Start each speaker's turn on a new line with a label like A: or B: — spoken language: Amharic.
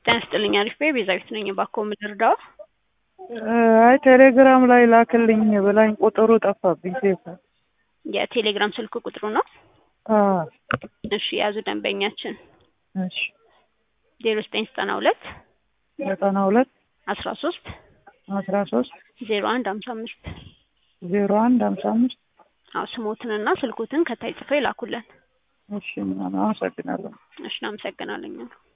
A: ታስጥልኝ አሪፍ ቤዛዊት ነኝ ባኮ ምድርዳው
B: አይ ቴሌግራም ላይ ላክልኝ ብላኝ ቁጥሩ ጠፋብኝ ሴት
A: የቴሌግራም ስልክ ቁጥሩ ነው እሺ ያዙ ደንበኛችን
B: እሺ
A: 0992
B: 92
A: 13
B: 0155
A: አው ስሞትንና ስልኩትን ከታይ ጽፈው ይላኩልን
B: እሺ አመሰግናለሁ
A: እሺ እናመሰግናለን